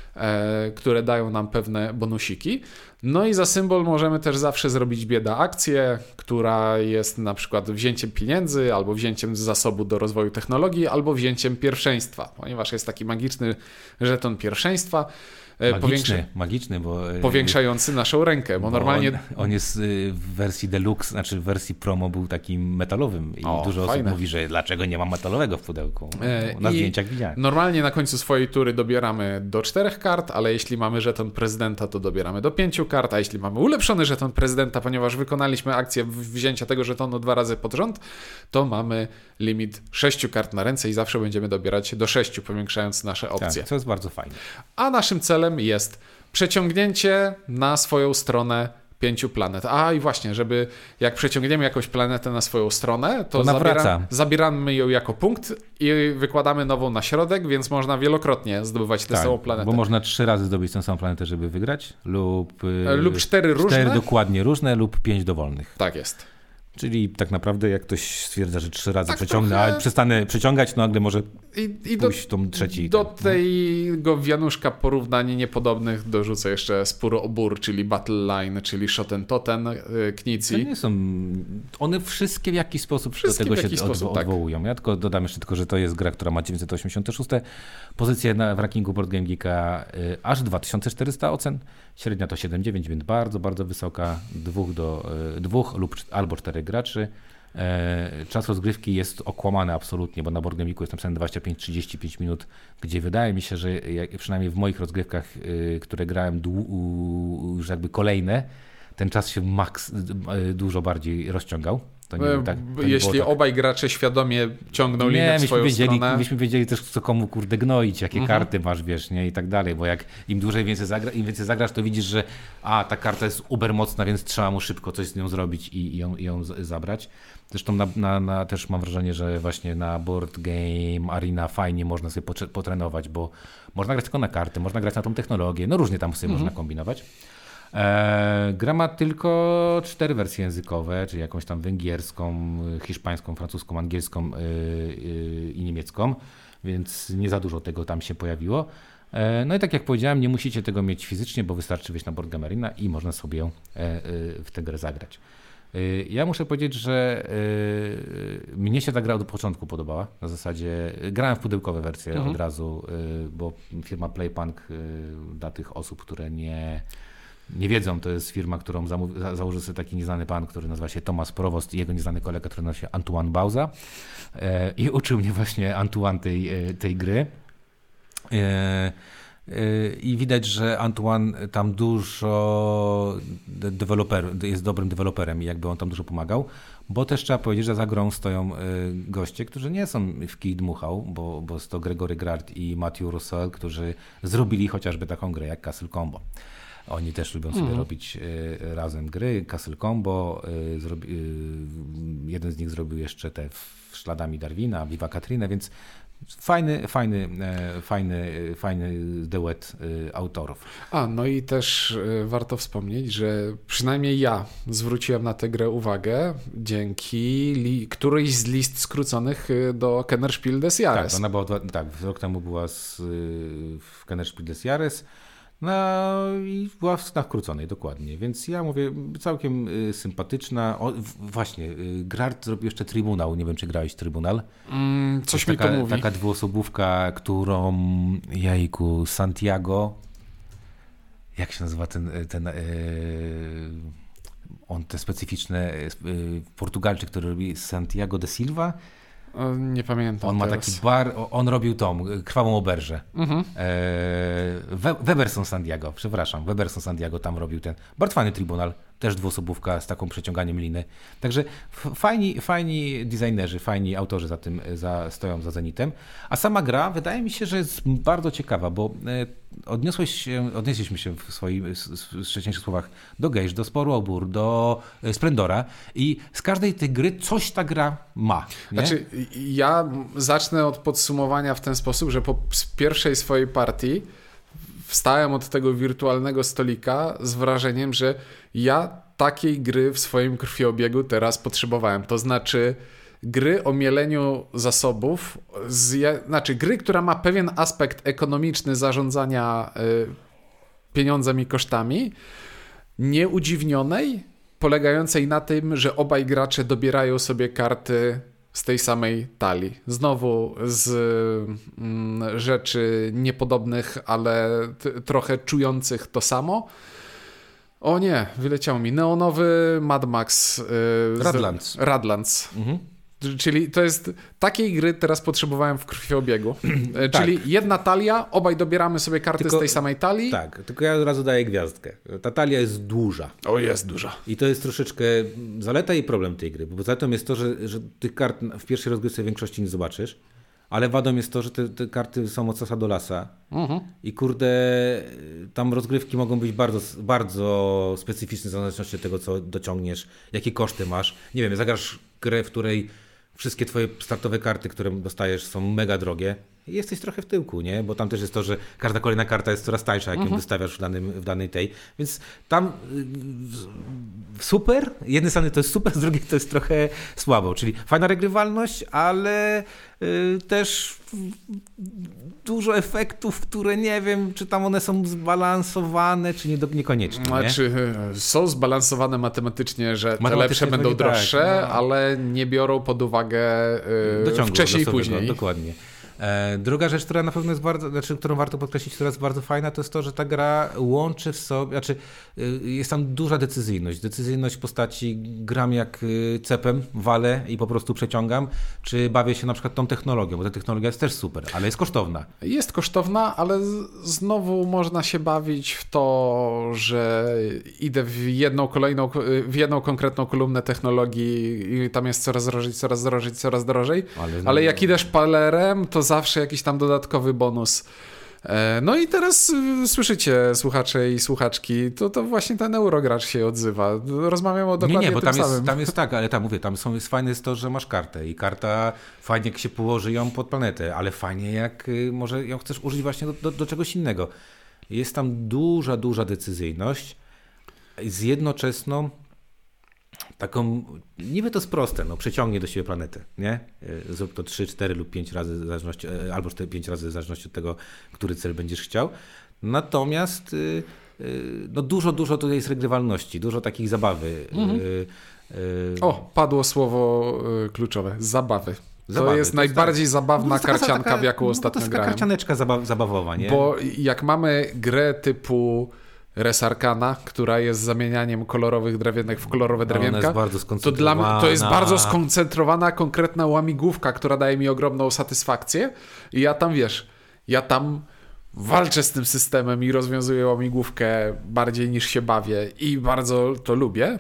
które dają nam pewne bonusiki. No i za symbol możemy też zawsze zrobić bieda akcję, która jest na przykład wzięciem pieniędzy, albo wzięciem zasobu do rozwoju technologii, albo wzięciem pierwszeństwa, ponieważ jest taki magiczny żeton pierwszeństwa. Magiczny, Powiększy... magiczny, bo... Powiększający naszą rękę, bo, bo normalnie... On, on jest w wersji deluxe, znaczy w wersji promo był takim metalowym i o, dużo fajne. osób mówi, że dlaczego nie ma metalowego w pudełku. E, na zdjęciach widziałem. Normalnie na końcu swojej tury dobieramy do czterech kart, ale jeśli mamy żeton prezydenta, to dobieramy do pięciu kart, a jeśli mamy ulepszony żeton prezydenta, ponieważ wykonaliśmy akcję wzięcia tego żetonu dwa razy pod rząd, to mamy limit sześciu kart na ręce i zawsze będziemy dobierać do sześciu, powiększając nasze opcje. Tak, co jest bardzo fajne. A naszym celem jest przeciągnięcie na swoją stronę pięciu planet. A i właśnie, żeby jak przeciągniemy jakąś planetę na swoją stronę, to, to zabiera, zabieramy ją jako punkt i wykładamy nową na środek, więc można wielokrotnie zdobywać tę tak, samą planetę. Bo można trzy razy zdobyć tę samą planetę, żeby wygrać, lub, lub cztery różne. Cztery dokładnie różne, lub pięć dowolnych. Tak jest. Czyli tak naprawdę jak ktoś stwierdza, że trzy razy tak przeciągnę, trochę... a przestanę przeciągać, no nagle może I, i pójść tą trzeci. Do ten, tego wianuszka porównań niepodobnych dorzucę jeszcze Spór o Bór, czyli Battle Line, czyli Shoten Toten, Knizi. To nie są, one wszystkie w jakiś sposób wszystkie do tego w jakiś się sposób, odwo- tak. odwołują. Ja tylko dodam jeszcze tylko, że to jest gra, która ma dziewięćset osiemdziesiąte szóste pozycję na, w rankingu Board Game Geeka, y, aż dwa tysiące czterysta ocen, średnia to siedem przecinek dziewięć, więc bardzo, bardzo wysoka, dwóch, do, y, dwóch lub albo czterech graczy. E, czas rozgrywki jest okłamany absolutnie, bo na Board Game Geeku jest napisane dwadzieścia pięć trzydzieści pięć minut, gdzie wydaje mi się, że jak, przynajmniej w moich rozgrywkach, y, które grałem dłu- już jakby kolejne, ten czas się maks y, dużo bardziej rozciągał. To nie, tak, to Jeśli tak. obaj gracze świadomie ciągną nie, linię w swoją wiedzieli, stronę. Myśmy wiedzieli też, co komu kurde gnoić, jakie Mhm. karty masz, wiesz, nie, i tak dalej, bo jak im dłużej więcej, zagra, im więcej zagrasz, to widzisz, że a, ta karta jest uber mocna, więc trzeba mu szybko coś z nią zrobić i, i, ją, i ją z- zabrać. Zresztą na, na, na, też mam wrażenie, że właśnie na Board Game Arena fajnie można sobie potre- potrenować, bo można grać tylko na karty, można grać na tą technologię, no różnie tam sobie Mhm. można kombinować. E, gra ma tylko cztery wersje językowe, czyli jakąś tam węgierską, hiszpańską, francuską, angielską y, y, i niemiecką, więc nie za dużo tego tam się pojawiło. E, no i tak jak powiedziałem, nie musicie tego mieć fizycznie, bo wystarczy wejść na Board Game Arena i można sobie ją e, e, w tę grę zagrać. E, ja muszę powiedzieć, że e, mnie się ta gra od początku podobała. Na zasadzie grałem w pudełkowe wersje Mhm. od razu, e, bo firma Playpunk e, dla tych osób, które nie nie wiedzą, to jest firma, którą zamówi, za, założył sobie taki nieznany pan, który nazywa się Thomas Provost i jego nieznany kolega, który nazywa się Antoine Bauza e, i uczył mnie właśnie Antoine tej, e, tej gry. E, e, I widać, że Antoine tam dużo de- deweloper, jest dobrym deweloperem i jakby on tam dużo pomagał, bo też trzeba powiedzieć, że za grą stoją e, goście, którzy nie są w kij dmuchał, bo, bo jest to Gregory Grard i Matthew Russell, którzy zrobili chociażby taką grę jak Castle Combo. Oni też lubią sobie Mhm. robić y, razem gry, Castle Combo, y, zrobi, y, jeden z nich zrobił jeszcze te w śladami Darwina, Viva Katrinę, więc fajny, fajny, e, fajny, fajny duet y, autorów. A, no i też y, warto wspomnieć, że przynajmniej ja zwróciłem na tę grę uwagę dzięki li- którejś z list skróconych y, do Kennerspiel des Jahres. Tak, ona była, tak, rok temu była z, y, w Kennerspiel des Jahres. No i była w Snach Króconej, dokładnie. Więc ja mówię, całkiem y, sympatyczna. O, w, właśnie, y, Grard zrobił jeszcze Trybunał. Nie wiem, czy grałeś Trybunal. Mm, coś mi taka, to mówi. Taka dwuosobówka, którą, jajku, Santiago, jak się nazywa ten, ten y, on, te specyficzne y, Portugalczyk, który robi Santiago de Silva. O, nie pamiętam On ma teraz. taki bar, on robił tą krwawą oberżę. Mhm. E, Weberson Santiago, przepraszam, Weberson Santiago tam robił ten bardzo fajny Trybunal, też dwuosobówka z taką przeciąganiem liny. Także fajni, fajni designerzy, fajni autorzy za tym za, stoją za Zenitem. A sama gra wydaje mi się, że jest bardzo ciekawa, bo odniosłeś się, odnieśliśmy się w swoich wcześniejszych słowach do Gage, do Sporu Obór, do Splendora i z każdej tej gry coś ta gra ma. Nie? Znaczy, ja zacznę od podsumowania w ten sposób, że po pierwszej swojej partii wstałem od tego wirtualnego stolika z wrażeniem, że ja takiej gry w swoim krwiobiegu teraz potrzebowałem. To znaczy gry o mieleniu zasobów, z, znaczy gry, która ma pewien aspekt ekonomiczny zarządzania y, pieniądzem i kosztami, nieudziwnionej, polegającej na tym, że obaj gracze dobierają sobie karty z tej samej talii. Znowu z mm, rzeczy niepodobnych, ale t- trochę czujących to samo. O nie, wyleciał mi. Neonowy Mad Max. Yy, Radlands. Z, Radlands. Mhm. Czyli to jest, takiej gry teraz potrzebowałem w krwiobiegu. Tak. Czyli jedna talia, obaj dobieramy sobie karty Tylko- z tej samej talii. Tak, tylko ja od razu daję gwiazdkę. Ta talia jest duża. O, jest duża. I to jest troszeczkę zaleta i problem tej gry, bo zaletą jest to, że, że tych kart w pierwszej rozgrywce w większości nie zobaczysz, ale wadą jest to, że te, te karty są od sasa do lasa Mhm. i kurde, tam rozgrywki mogą być bardzo, bardzo specyficzne w zależności od tego, co dociągniesz, jakie koszty masz. Nie wiem, zagrasz grę, w której wszystkie twoje startowe karty, które dostajesz, są mega drogie i jesteś trochę w tyłku, nie? Bo tam też jest to, że każda kolejna karta jest coraz tańsza, jak ją wystawiasz w, danym, w danej tej. Więc tam y, super, jednej strony to jest super, z drugiej to jest trochę słabo. Czyli fajna regrywalność, ale y, też dużo efektów, które nie wiem, czy tam one są zbalansowane, czy nie, niekoniecznie. Nie? Znaczy, są zbalansowane matematycznie, że te Matematycznie lepsze będą pewnie tak, droższe, no. ale nie biorą pod uwagę yy, Dociągu wcześniej i losowego, później. Dokładnie. E, druga rzecz, która na pewno jest bardzo, znaczy, którą warto podkreślić, która jest bardzo fajna, to jest to, że ta gra łączy w sobie, znaczy y, jest tam duża decyzyjność. Decyzyjność w postaci gram jak y, cepem, walę i po prostu przeciągam, czy bawię się na przykład tą technologią, bo ta technologia jest też super, ale jest kosztowna. Jest kosztowna, ale z, znowu można się bawić w to, że idę w jedną kolejną, w jedną konkretną kolumnę technologii i tam jest coraz drożej, coraz drożej, coraz drożej, ale, ale jak idę szpalerem, to zawsze jakiś tam dodatkowy bonus. No i teraz słyszycie, słuchacze i słuchaczki, to, to właśnie ten Eurogracz się odzywa. Rozmawiamy o dokładnie nie, nie, bo tym tam samym. Jest, tam jest tak, ale tam mówię, tam są, jest fajne jest to, że masz kartę i karta fajnie jak się położy ją pod planetę, ale fajnie jak może ją chcesz użyć właśnie do, do, do czegoś innego. Jest tam duża, duża decyzyjność z jednoczesną taką, niby to jest proste, no przeciągnie do siebie planetę, nie? Zrób to trzy, cztery lub pięć razy, w zależności, albo cztery, pięć razy w zależności od tego, który cel będziesz chciał. Natomiast no dużo, dużo tutaj jest regrywalności, dużo takich zabawy. Mhm. O, padło słowo kluczowe, zabawy. Zabawy, to jest to najbardziej jest tak, zabawna no to jest karcianka, taka, w jaką no ostatnio to jest grałem. taka karcianeczka zabaw, zabawowa, nie? Bo jak mamy grę typu Res Arcana, która jest zamienianiem kolorowych drewienek w kolorowe drewienka, jest bardzo to dla mnie to jest bardzo skoncentrowana, konkretna łamigłówka, która daje mi ogromną satysfakcję i ja tam, wiesz, ja tam walczę z tym systemem i rozwiązuję łamigłówkę bardziej niż się bawię i bardzo to lubię,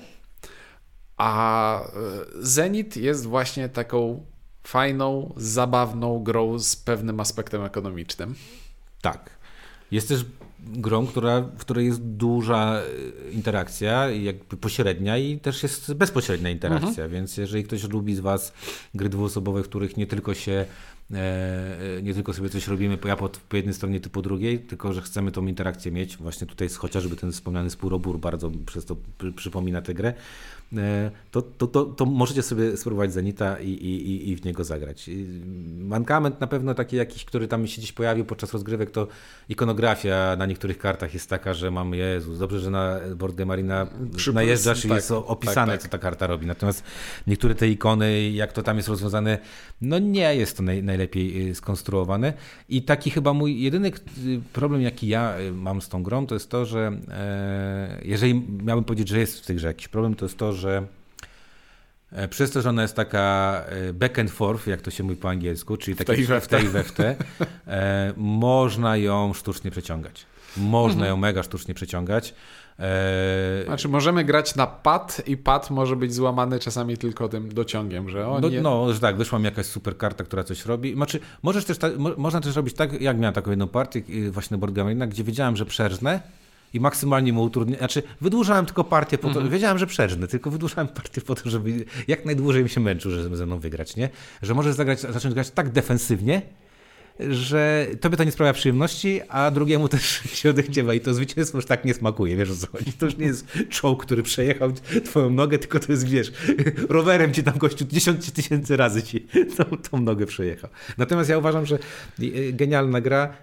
a Zenit jest właśnie taką fajną, zabawną grą z pewnym aspektem ekonomicznym. Tak. Jest też grą, która, w której jest duża interakcja, jakby pośrednia i też jest bezpośrednia interakcja, mhm. więc jeżeli ktoś lubi z Was gry dwuosobowe, w których nie tylko się nie tylko sobie coś robimy, ja po, po jednej stronie, ty po drugiej, tylko że chcemy tą interakcję mieć, właśnie tutaj jest chociażby ten wspomniany spórobór bardzo przez to przy, przypomina tę grę, to, to, to, to możecie sobie spróbować Zenita i, i, i w niego zagrać. Mankament na pewno taki jakiś, który tam się gdzieś pojawił podczas rozgrywek, to ikonografia na niektórych kartach jest taka, że mamy, Jezus, dobrze, że na Board Game Arena najeżdżasz i tak, jest opisane, tak, tak. co ta karta robi. Natomiast niektóre te ikony, jak to tam jest rozwiązane, no nie jest to naj, najlepiej skonstruowane. I taki chyba mój jedyny problem, jaki ja mam z tą grą, to jest to, że e, jeżeli miałbym powiedzieć, że jest w tej grze jakiś problem, to jest to, że przez to, że ona jest taka back and forth, jak to się mówi po angielsku, czyli takie w te i we w te, e, można ją sztucznie przeciągać. Można mhm. ją mega sztucznie przeciągać. E... Znaczy możemy grać na pad i pad może być złamany czasami tylko tym dociągiem, że o no, nie... no, że tak, wyszła mi jakaś super karta, która coś robi. Znaczy, możesz też ta, mo, można też robić tak, jak miałem taką jedną partię właśnie Board Game Arena, gdzie wiedziałem, że przerżnę i maksymalnie mu utrudnię. Znaczy, wydłużałem tylko partię po to, mm-hmm. wiedziałem, że przerżnę, tylko wydłużałem partię po to, żeby jak najdłużej mi się męczył, żeby ze mną wygrać, nie? Że możesz zagrać, zacząć grać tak defensywnie, że tobie to nie sprawia przyjemności, a drugiemu też się odechciewa i to zwycięstwo już tak nie smakuje, wiesz o co chodzi. To już nie jest czołg, który przejechał twoją nogę, tylko to jest, wiesz, rowerem ci tam gościu dziesiąt tysięcy razy ci tą, tą nogę przejechał. Natomiast ja uważam, że genialna gra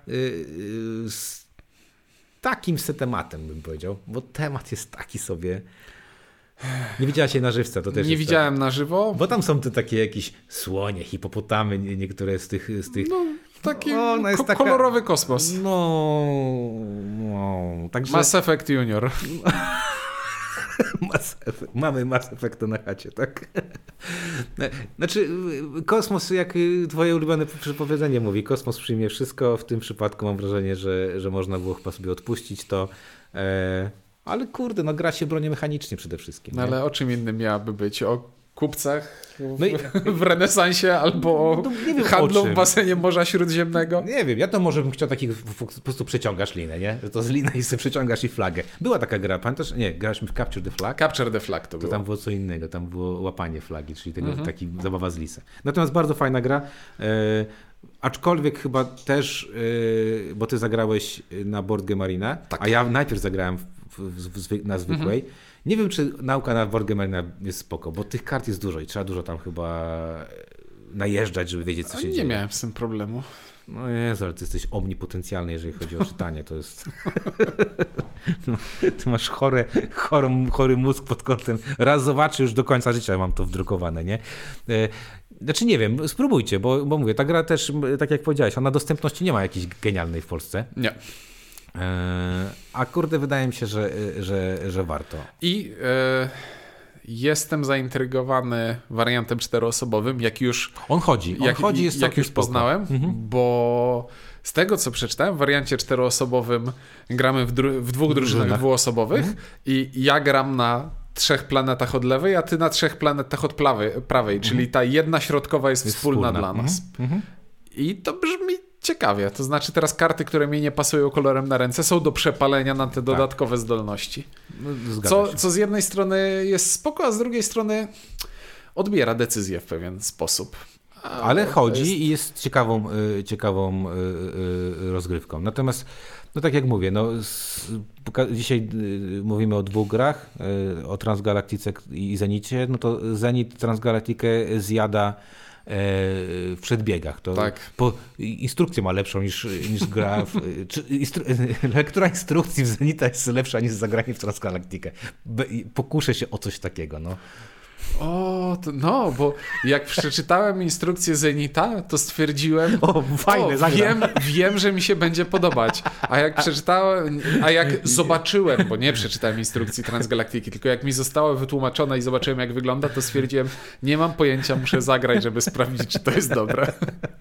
z takim se tematem, bym powiedział, bo temat jest taki sobie... Nie widziałaś jej na żywca, to też Nie jest widziałem tak. na żywo. Bo tam są te takie jakieś słonie, hipopotamy, niektóre z tych... Z tych... No, taki o, ko- jest taka... kolorowy kosmos. No... no także... Mass Effect Junior. Mass Effect. Mamy Mass Effect na chacie, tak? Znaczy, kosmos, jak twoje ulubione przepowiedzenie mówi, kosmos przyjmie wszystko. W tym przypadku mam wrażenie, że, że można było chyba sobie odpuścić to... E... Ale kurde, no gra się broni mechanicznie przede wszystkim. No, ale o czym innym miałaby być? O kupcach w, no i, w renesansie albo o no, nie wiem, handlu w basenie Morza Śródziemnego? Nie wiem, ja to może bym chciał takich, po prostu przeciągasz linę, nie? Że to z liny i sobie przeciągasz i flagę. Była taka gra, pamiętasz? Nie, graliśmy w Capture the Flag. Capture the Flag to, to było. Tam było co innego, tam było łapanie flagi, czyli tego, mhm. taki zabawa z lisem. Natomiast bardzo fajna gra. E, aczkolwiek chyba też, e, bo ty zagrałeś na Board Game Arena, tak. a ja najpierw zagrałem w, w, w, na zwykłej. Mhm. Nie wiem, czy nauka na Board Game Arena jest spoko, bo tych kart jest dużo i trzeba dużo tam chyba najeżdżać, żeby wiedzieć, co się nie dzieje. Nie miałem z tym problemu. No Jezu, ale ty jesteś omnipotencjalny, jeżeli chodzi o czytanie. To jest... no, ty masz chore, chory, chory mózg pod kątem. Raz zobaczy, już do końca życia mam to wdrukowane, nie? Znaczy nie wiem, spróbujcie, bo, bo mówię, ta gra też, tak jak powiedziałeś, ona dostępności nie ma jakiejś genialnej w Polsce. Nie. A kurde, wydaje mi się, że, że, że warto. I e, jestem zaintrygowany wariantem czteroosobowym, jak już... On chodzi, on jak, chodzi, jest jak już spoko. poznałem, mhm. bo z tego, co przeczytałem, w wariancie czteroosobowym gramy w, dru- w dwóch drużynach dwuosobowych mhm. i ja gram na trzech planetach od lewej, a ty na trzech planetach od prawej, prawej mhm. czyli ta jedna środkowa jest, jest wspólna, wspólna dla nas. Mhm. I to brzmi ciekawie. To znaczy teraz karty, które mi nie pasują kolorem na ręce, są do przepalenia na te dodatkowe tak. zdolności. No, co, co z jednej strony jest spoko, a z drugiej strony odbiera decyzję w pewien sposób. A Ale chodzi jest... i jest ciekawą, ciekawą rozgrywką. Natomiast, no tak jak mówię, no, dzisiaj mówimy o dwóch grach, o Transgalaktyce i Zenicie, no to Zenit Transgalaktykę zjada w przedbiegach. To tak. po, instrukcję ma lepszą niż, niż gra. W, czy, instru, lektura instrukcji w Zenita jest lepsza niż zagranie w Transgalaktykę. Pokuszę się o coś takiego. No. O, to, no, bo jak przeczytałem instrukcję Zenita, to stwierdziłem, o, fajne, o, wiem, wiem, że mi się będzie podobać. A jak przeczytałem, a jak zobaczyłem, bo nie przeczytałem instrukcji Transgalaktyki, tylko jak mi została wytłumaczona i zobaczyłem, jak wygląda, to stwierdziłem, nie mam pojęcia, muszę zagrać, żeby sprawdzić, czy to jest dobre.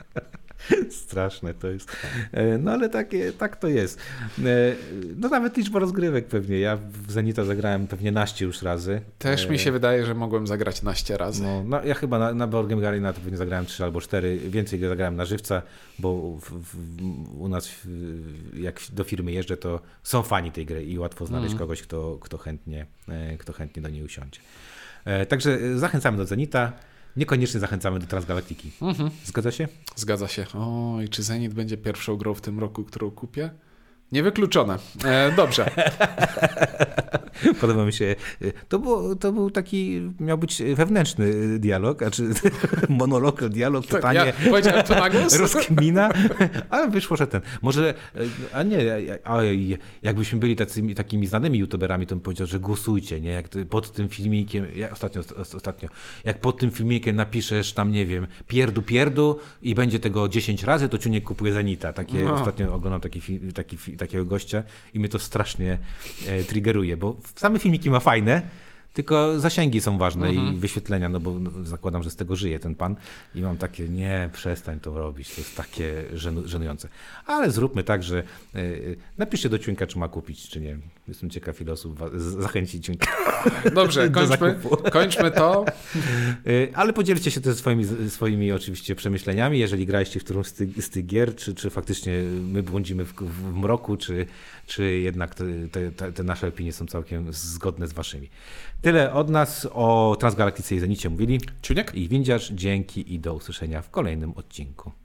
Straszne to jest. No ale takie, tak to jest. No nawet liczba rozgrywek pewnie. Ja w Zenita zagrałem pewnie naście już razy. Też mi się wydaje, że mogłem zagrać naście razy. No, no ja chyba na, na Board Game Arena to pewnie zagrałem trzy albo cztery. Więcej zagrałem na żywca, bo w, w, u nas jak do firmy jeżdżę, to są fani tej gry i łatwo znaleźć mm. kogoś, kto, kto, chętnie, kto chętnie do niej usiądzie. Także zachęcamy do Zenita. Niekoniecznie zachęcamy do Transgalaktyki. Mhm. Zgadza się? Zgadza się. O, i czy Zenit będzie pierwszą grą w tym roku, którą kupię? Niewykluczone. E, dobrze. Podoba mi się. To, było, to był taki, miał być wewnętrzny dialog, a czy monolog, dialog, pytanie. Tak, ja powiedziałem to na głos. Rozkmina, ale wyszło, że ten. Może, a nie, a jakbyśmy byli tacy, takimi znanymi youtuberami, to bym powiedział, że głosujcie, nie? Jak pod tym filmikiem, ja ostatnio, ostatnio, jak pod tym filmikiem napiszesz tam, nie wiem, pierdu, pierdu i będzie tego dziesięć razy, to Ciuniek kupuje Zenita. Takie, no. Ostatnio oglądam taki, taki, takiego gościa i mnie to strasznie e, triggeruje, bo same filmiki ma fajne, tylko zasięgi są ważne mhm. i wyświetlenia, no bo no, zakładam, że z tego żyje ten pan i mam takie, nie, przestań to robić, to jest takie żenu, żenujące. Ale zróbmy tak, że y, napiszcie do Ciuńka, czy ma kupić, czy nie. Jestem ciekaw, ile osób zachęci Ciuńka. Dobrze, kończmy, kończmy to. Y, ale podzielcie się też swoimi, swoimi oczywiście przemyśleniami, jeżeli graliście w którąś z tych, z tych gier, czy, czy faktycznie my błądzimy w, w mroku, czy, czy jednak te, te, te nasze opinie są całkiem zgodne z waszymi. Tyle od nas o Transgalaktyce i Zenicie mówili Ciuniek i Windziarz. Dzięki i do usłyszenia w kolejnym odcinku.